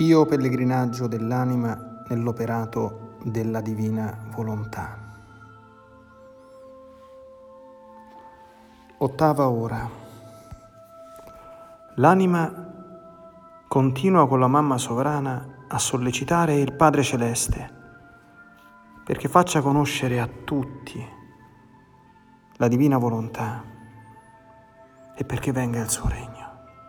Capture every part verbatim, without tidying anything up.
Pio pellegrinaggio dell'anima nell'operato della divina volontà. Ottava ora. L'anima continua con la mamma sovrana a sollecitare il Padre Celeste perché faccia conoscere a tutti la divina volontà e perché venga il suo regno.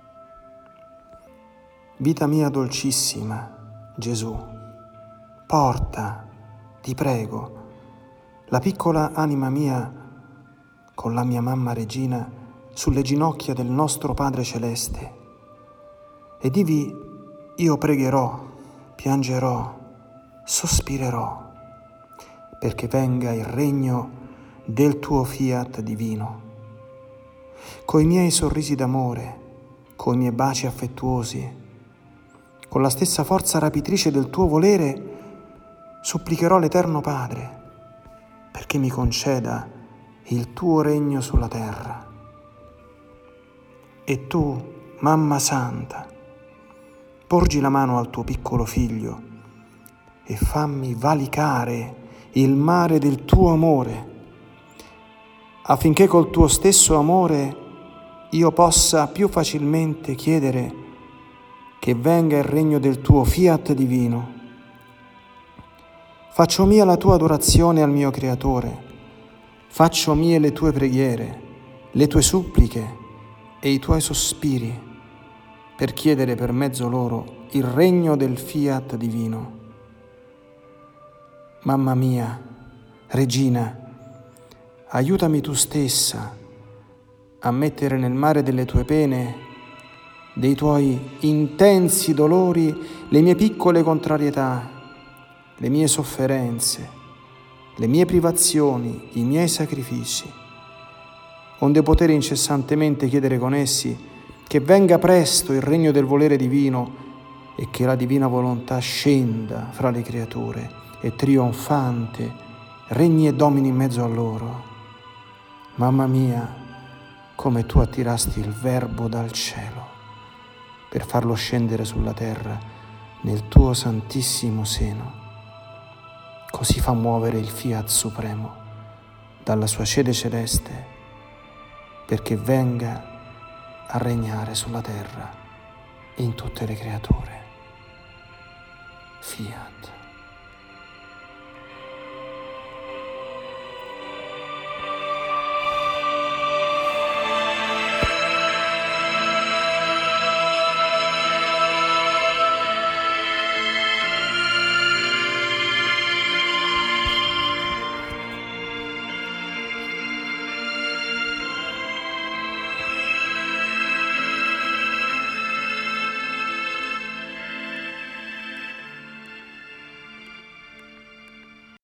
Vita mia dolcissima, Gesù, porta, ti prego, la piccola anima mia con la mia mamma regina sulle ginocchia del nostro Padre Celeste ed ivi io pregherò, piangerò, sospirerò perché venga il regno del tuo fiat divino. Coi miei sorrisi d'amore, coi miei baci affettuosi, con la stessa forza rapitrice del tuo volere, supplicherò l'Eterno Padre perché mi conceda il tuo regno sulla terra. E tu, Mamma Santa, porgi la mano al tuo piccolo figlio e fammi valicare il mare del tuo amore, affinché col tuo stesso amore io possa più facilmente chiedere che venga il regno del tuo fiat divino. Faccio mia la tua adorazione al mio Creatore, faccio mie le tue preghiere, le tue suppliche e i tuoi sospiri per chiedere per mezzo loro il regno del fiat divino. Mamma mia, Regina, aiutami tu stessa a mettere nel mare delle tue pene, dei tuoi intensi dolori, le mie piccole contrarietà, le mie sofferenze, le mie privazioni, i miei sacrifici, onde poter incessantemente chiedere con essi che venga presto il regno del volere divino e che la divina volontà scenda fra le creature e trionfante regni e domini in mezzo a loro. Mamma mia, come tu attirasti il Verbo dal cielo per farlo scendere sulla terra nel tuo santissimo seno, così fa muovere il Fiat Supremo dalla sua sede celeste perché venga a regnare sulla terra in tutte le creature. Fiat.